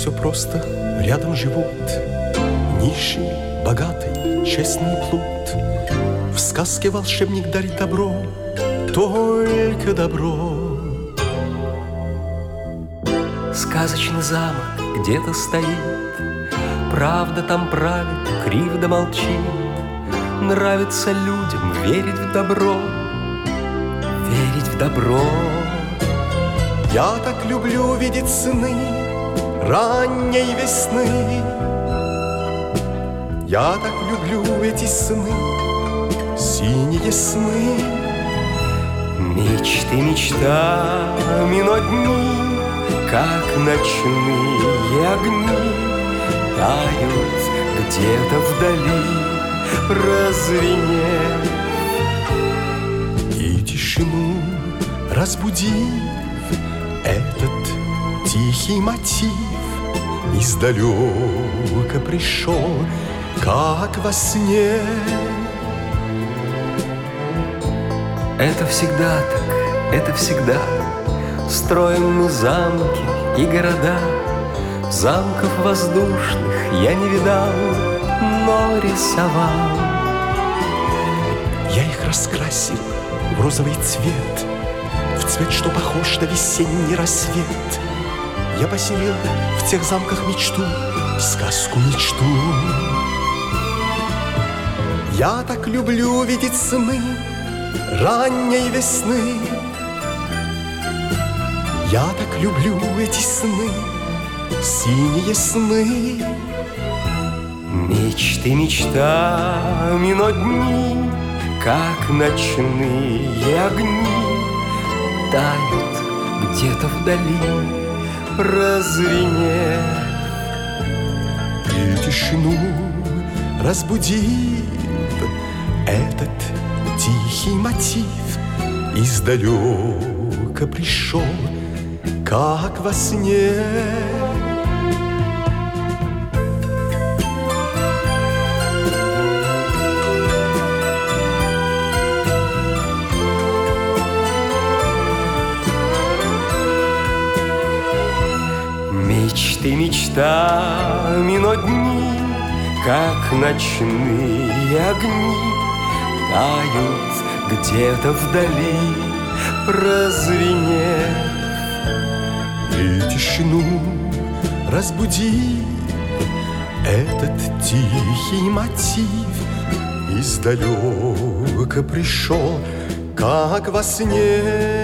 все просто, рядом живут нищий, богатый, честный плут. В сказке волшебник дарит добро, только добро. Сказочный замок где-то стоит, правда там правит, кривда молчит. Нравится людям верить в добро, верить в добро. Я так люблю видеть сны ранней весны. Я так люблю эти сны, синие сны. Мечты мечтами, но дни, как ночные огни, тают где-то вдали, прозвенев. И тишину разбудив, этот тихий мотив издалека пришел, как во сне. Это всегда так, это всегда. Строим мы замки и города. Замков воздушных я не видал, но рисовал. Я их раскрасил в розовый цвет, в цвет, что похож на весенний рассвет. Я поселил в тех замках мечту, сказку мечту. Я так люблю видеть сны ранней весны. Я так люблю эти сны, синие сны. Мечты мечтами, но дни, как ночные огни, тают где-то вдали, прозвенев. И тишину разбудив, этот тихий мотив издалека пришел, как во сне. Мечты мечтами, но дни, как ночные огни, тают где-то вдали, прозвенев. И тишину разбудив, этот тихий мотив издалека пришел, как во сне.